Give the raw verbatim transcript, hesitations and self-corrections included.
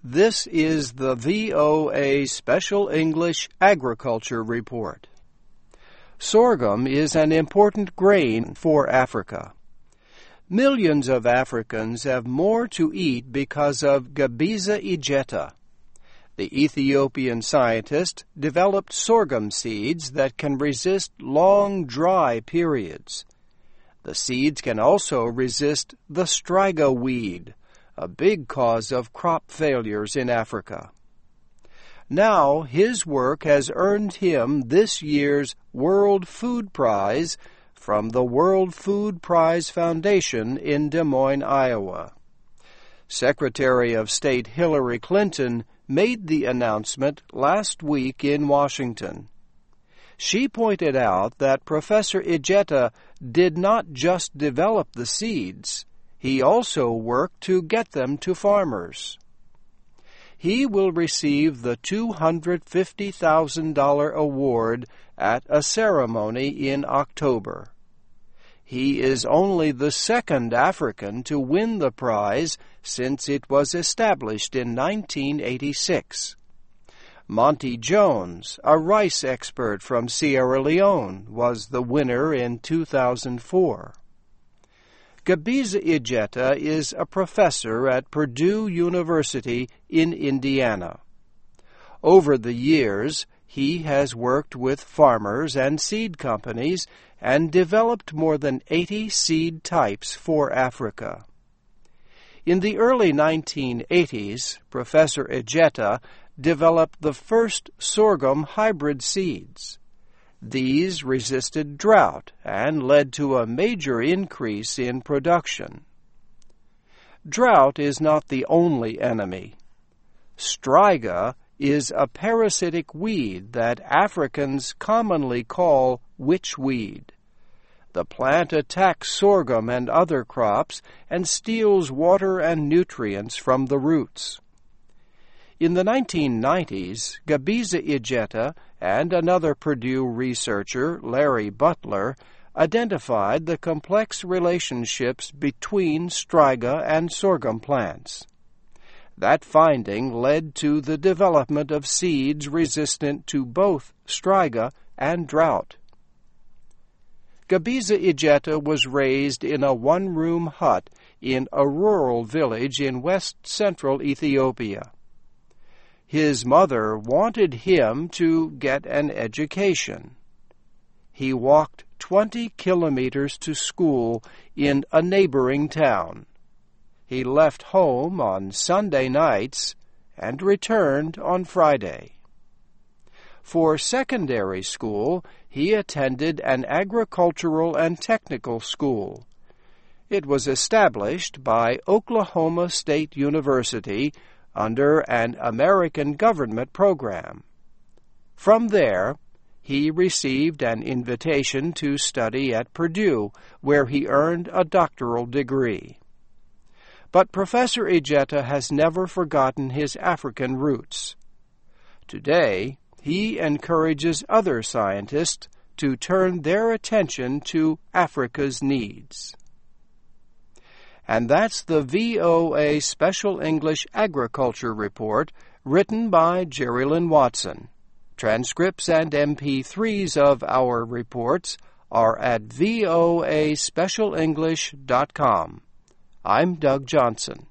This is the V O A Special English Agriculture Report. Sorghum is an important grain for Africa. Millions of Africans have more to eat because of Gebisa ejeta. The Ethiopian scientist developed sorghum seeds that can resist long, dry periods. The seeds can also resist the striga weed, a big cause of crop failures in Africa. Now his work has earned him this year's World Food Prize from the World Food Prize Foundation in Des Moines, Iowa. Secretary of State Hillary Clinton made the announcement last week in Washington. She pointed out that Professor Ejeta did not just develop the seeds, he also worked to get them to farmers. He will receive the two hundred fifty thousand dollars award at a ceremony in October. He is only the second African to win the prize since it was established in nineteen eighty-six. Monty Jones, a rice expert from Sierra Leone, was the winner in two thousand four. Gebisa ejeta is a professor at Purdue University in Indiana. Over the years, he has worked with farmers and seed companies and developed more than eighty seed types for Africa. In the early nineteen eighties, Professor Ejeta developed the first sorghum hybrid seeds. These resisted drought and led to a major increase in production. Drought is not the only enemy. Striga is a parasitic weed that Africans commonly call witchweed. The plant attacks sorghum and other crops and steals water and nutrients from the roots. In the nineteen nineties, Gebisa ejeta and another Purdue researcher, Larry Butler, identified the complex relationships between striga and sorghum plants. That finding led to the development of seeds resistant to both striga and drought. Gebisa ejeta was raised in a one-room hut in a rural village in west-central Ethiopia. His mother wanted him to get an education. He walked twenty kilometers to school in a neighboring town. He left home on Sunday nights and returned on Friday. For secondary school, he attended an agricultural and technical school. It was established by Oklahoma State University under an American government program. From there, he received an invitation to study at Purdue, where he earned a doctoral degree. But Professor Ejeta has never forgotten his African roots. Today, he encourages other scientists to turn their attention to Africa's needs. And that's the V O A Special English Agriculture Report, written by Jerrilyn Watson. Transcripts and M P threes of our reports are at voa special english dot com. I'm Doug Johnson.